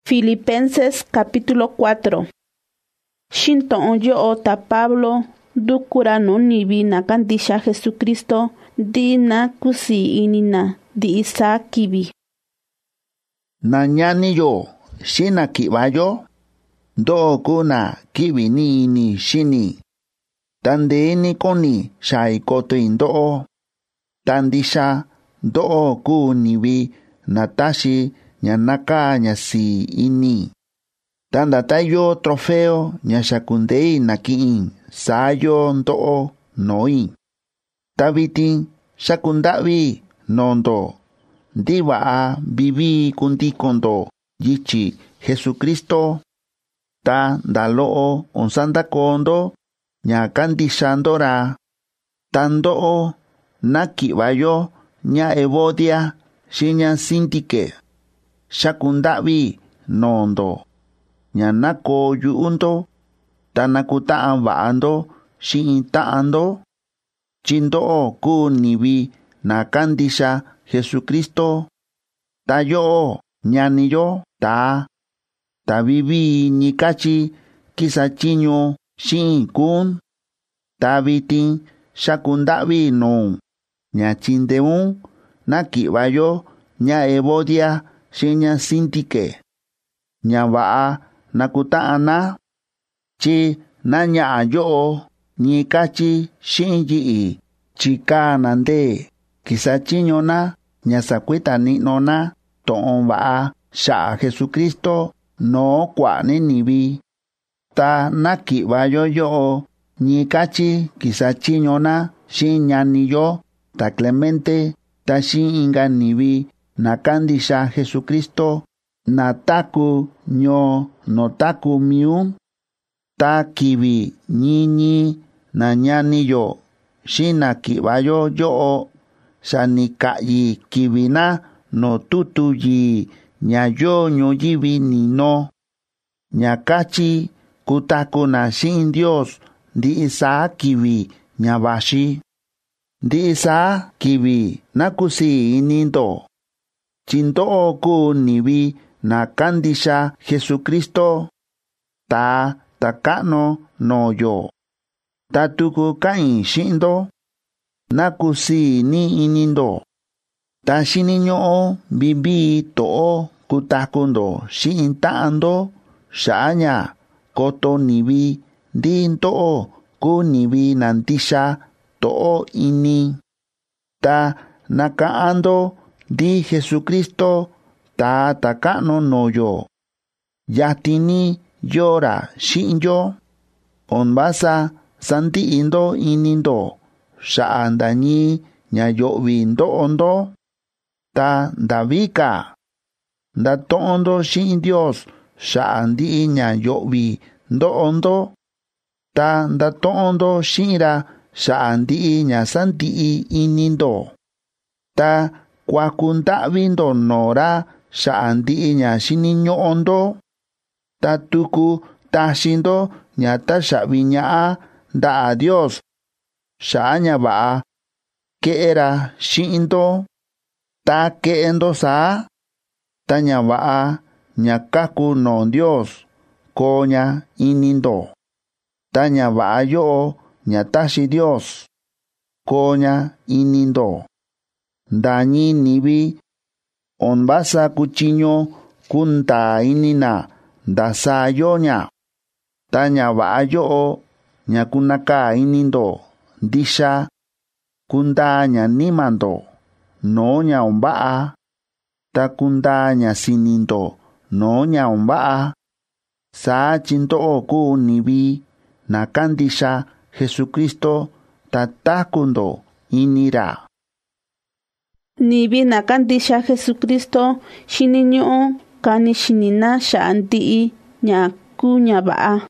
Filipenses capítulo 4. Shinto onyo ta Pablo dukura no nibi na kandisha Jesucristo di na kusi inina di isa kibi. Na nyani yo shina kibayo do kuna kibi ni shini tande ni koni shai koto indo tandisha do ku nibi natashi nyanaka nyasi ini tanda tayo trofeo nyashakundei nakiin sayo ndo noi tabitin shakundavi nondo diva bibi kundikondo yichi Jesucristo ta daloo onsanda kondo nya kandishandora tando nakibayo nya evodia shinya sintike shakundavi nondo nya nako yuundo tanakutaan vaando shiintaando chindo ku nibi na kandisha Jesucristo tayo ñaniyo ta bibi nikachi kisachiño shin kun tabitin shakundavi no ña chindeun nakibayo ña evodia shiña sintike ña va'a nakutaana chi naña yo nikachi shin yi chika nande kisachiño na ña sakuita ni nona to'on va'a sha Jesucristo no kwani nibi ta nakibayo yo nikachi kisachiño na shin ñaniyo ta Clemente ta shin inga nibi nakandisha Jesucristo nataku nyo notaku miun ta kibi ñiñi na ñaniyo shina kibayo yo sanikayi kibina no tutuyi ñayo ñoyibi nino ñakachi kutaku na shin Dios di isa kibi ñabashi di isa kibi nakusi inindo chindo ku nibi na kandisha Jesucristo ta takano no yo tatuku kain shindo nakusi ni inindo ta shiniño bibi to kutakundo shintaando sha'aña koto nibi dinto ku nibi nantisha to ini ta nakaando di Jesucristo ta takano no yo yatini yora shinyo onbasa santi indo inindo sha'andañi ñayobi ndo'ondo ta ndavika ndato'ondo shin Dios sha'andi ñayobi ndo'ondo ta ndato'ondo shinra sha'andi ñasanti inindo ta kwakundavindo nora sha'andi ñashiniño'ondo ta tuku tashindo ñata sha'viña'a nda'a Dios sha'aña va'a ke'era shi'indo ta ke'endo sa'a ta ña va'a ñakaku no Dios koña inindo ta ña va'a yo ñatashi Dios koña inindo ndañi nibi onbasa kuchiño kunta inina ndasa yoña ta ña va'a yo ñakunaka inindo ndisha kunda ña nimando no ña onva'a ta kunda ña sinindo no ña onva'a sa chindo ku nibi na kandisha Jesucristo ta takundo inira nibi na kandisha Jesucristo shiniño kani shinina sha'anti ña ku ña va'a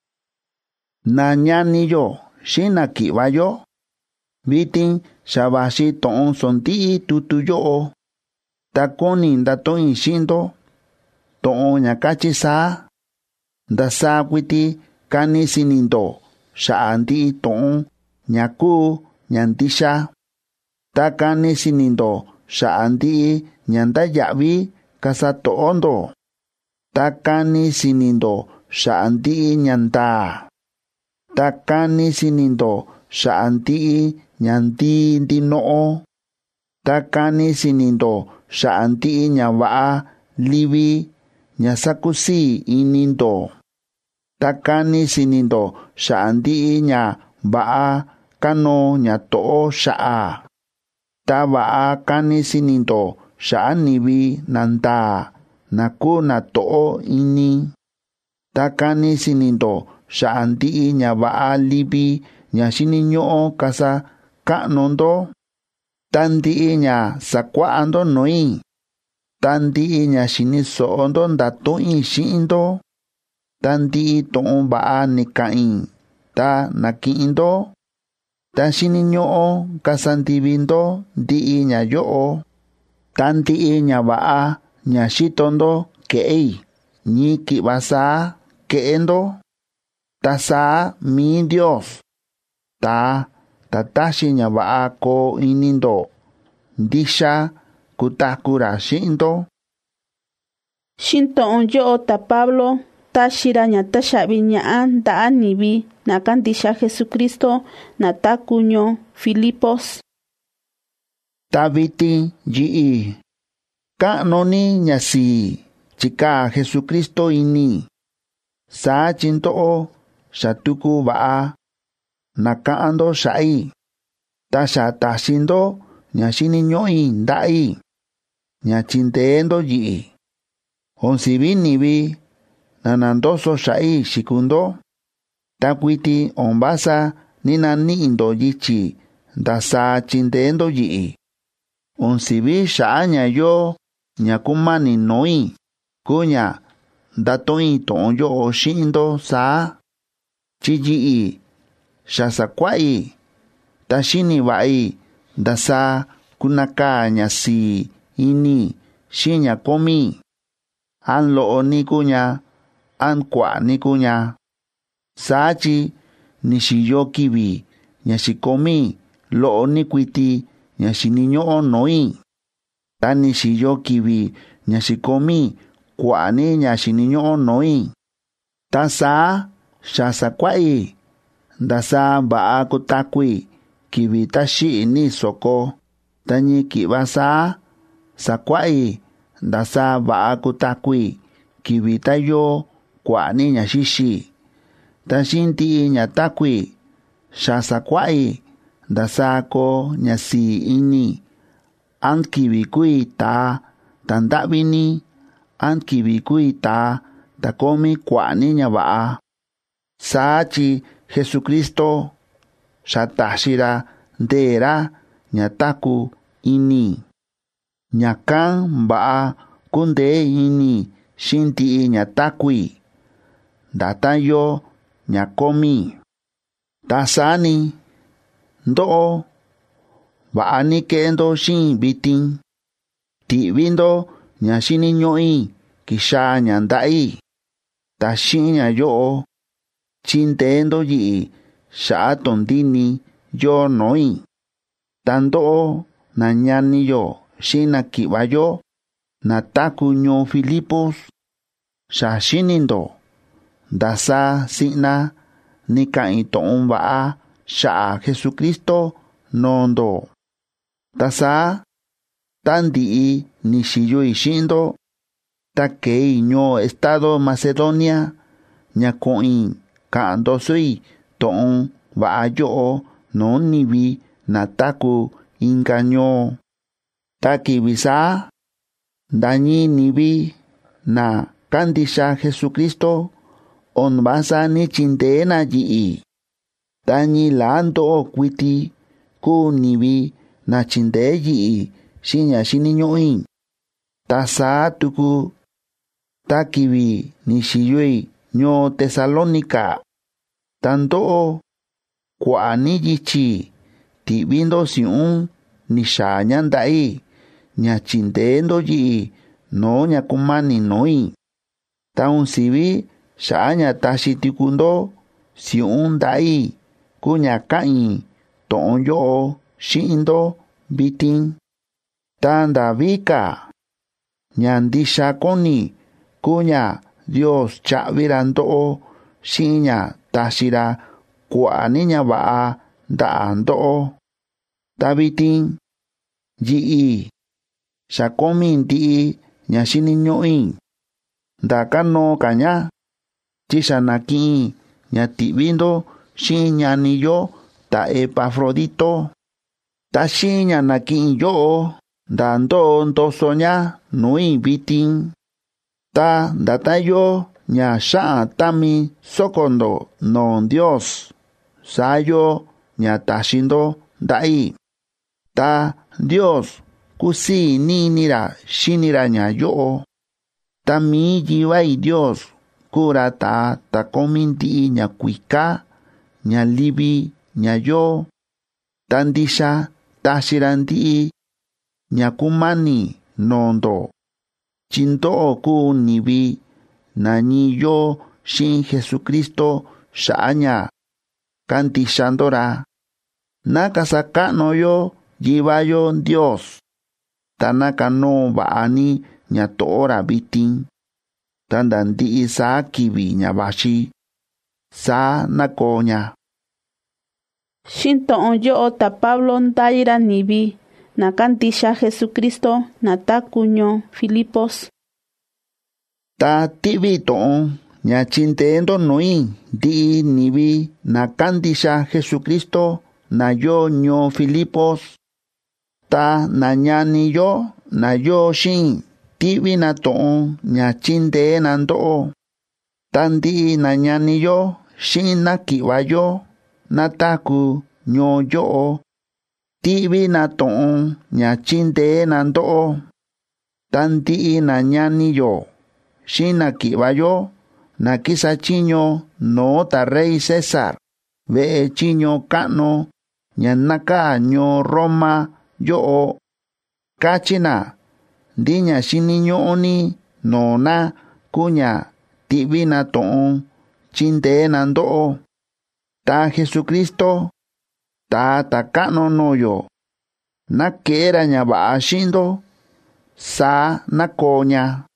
na ñaniyo shina kibayo vitin shabashi to'on sonti tutuyo takoni ndatoin shindo to'on ñakachi sa ndasa kwiti kani sinindo sha'anti to'on ñaku ñandisha takani sinindo sha'anti ñandayavi kasato'ondo takani sinindo shanti ñanta. Takani sinindo shanti ñanti ndinoo. Takani sinindo shanti ñavaa livi ñasakusi inindo. Takani sinindo shanti ñavaa kano ñatoo shaa. Tabaa kani sinindo shanivi nanta naku natoo ini. Takani sinindo shanti ñavaa livi ñashiniñoo kasa kanondo. Tanti ña sakuando noi. Tanti ña shinisondo ndatoi shindo. Tanti toon baa nikain ta nakindo. Ta shiniñoo kasantivindo di ña yoo. Tanti ña baa ña shitondo kei ñi kibasa keendo. Ta saa mi Dios. Tatashi ña baa ko inindo. Ndisha kutakura shindo. Shinto on yo ta Pablo tashira ña tashabi ña'a nda'a nivi na kandisha Jesucristo na takuño Filipos. Tabiti yi'i ka'noni ñasi chika Jesucristo ini. Saa chinto'o shatuku ba'a naka'ando sha'i. Tasha tashindo ña shiniño'i nda'i. Ña chinteendo yi'i. Onsivi nivi nanandoso sha'i shikundo. Takuiti onbasa ninani'indo yichi ndasa chinteendo yi'i. Onsivi sha'a ña yo ña kumani noi. Kuña ndatoi to'on yo'o shi'indo saa. Chi yi'i shasakua'i. Tashini va'i ndasa kunaka ñasi ini shiña komi. An lo'o ni kuña, an kwa ni kuña. Sachi nishiyo kivi ñashikomi lo'o ni kuiti ñashiniño'o noi. Ta nishiyo kivi ñashikomi kwa ni ñashiniño'o noi. Ta saa shasakua'i ndasa ba'a kutakui kivi tashi ni soko. Tañi kibasa sakua'i ndasa ba'a kutakui kivi tayo kwa ni ñaxishi. Tashinti ñatakui shasakua'i ndasa ko ñasi ini. An kivi kui ta tandavini. An kivi kui ta takomi kwa ni ñava'a. Sachi Jesucristo shatashira ndera ñataku ini. Ñakan ba'a kunde ini shinti ñatakui. Datayo ñakomi. Tasani ndo'o ba'ani kendo shin bitin. Tivindo ñashiniño'i kisha ñanda'i. Tashin ña yo'o chinteendo yi'i sha'a tondini yo noi. Tando'o na ñaniyo shina kibayo na takuño Filipos. Shashinindo ndasa si'na nika'i to'on ba'a sha'a Jesucristo nondo. Tasa tandi'i nishiyui shindo. Takei ño estado Macedonia ñako'i ka'andosoi to'on ba'a yo'o no nivi na taku ingaño. Takibisa ndañi nivi na kandisha Jesucristo onbasa ni chindena yi'i. Tañi lando kuiti ku nivi na chinde yi'i shiña shiniño'i. Tasa tuku takivi nishiyui ño Tesalónica. Tando'o kwa ni yichi tivindo si'un nisha ñanda'i ña chinteendo yi'i no ña kumani noi. Taun sivi sha'a ña tashi tikundo si'un nda'i kuña ka'i to'on yo'o shi'indo vitin. Tanda vika ña ndisha koni kuña Dios cha'vira ndo'o xi'in ña taxira kua'a ni ña va'a nda'a ndo'o. Ta vitin yi'i xa komi ndi'i ña xiniñu'i ndaka noo kaña, tyi xa naki'in ña ti'vi ndo xi'in ñani yo ta Epafrodito. Ta xi'in ña naki'in yo'o nda ndoo ndoso ña nu'i vitin. Ta ndata yo ña xa'an tami soko ndo noo Dios, saa yo ña taxi ndo nda'i. Ta Dios kusii ni'ini-ra xini-ra ña yo'o. Ta mii Yivai Dios kuu-ra taa ta komi ndi'i ña kuika, ña livi, ña yoo. Ta ndixa taxi-ra ndi'i ña kumani noo ndo, tyi ndo'o kuu ñivi nañi yo xi'in Jesucristo xa'a ña kandixa ndo-ra. Na kasaka'nu yo Yiva yo Dios, ta na kanoo va'a ni ña to'o-ra vitin, ta nda ndi'i saa kivi ña vaxi. Saa na koo ña. Xinto'o yo'o ta Pablo ndai-ra nivi na kandixa Jesucristo na taku ñuu Filipos. Ta ti'vi to'on ña tyindee ndo nu'i ndi'i nivi na kandixa Jesucristo na yoo ñuu Filipos. Ta na ñani yo na yoo xi'in ti'vi na to'on ña tyindee na ndo'o. Ta ndi'i na ñani yo xi'in na ki'va yo na taku ñuu yo'o, ti'vi na to'on ña tyindee na ndo'o. Ta ndi'i na ñani yo xi'in na ki'va yo na kisatyiño noo ta rey César ve'e tyiño ka'nu ña nakaa ñuu Roma yo'o, katyi na ndi ña xiniñu'u ni noo na kuu ña ti'vi na to'on tyindee na ndo'o. Ta Jesucristo, Tata ka'nu nuu yo, na ke'e-ra ña va'a xi'in ndo. Saa na koo ña.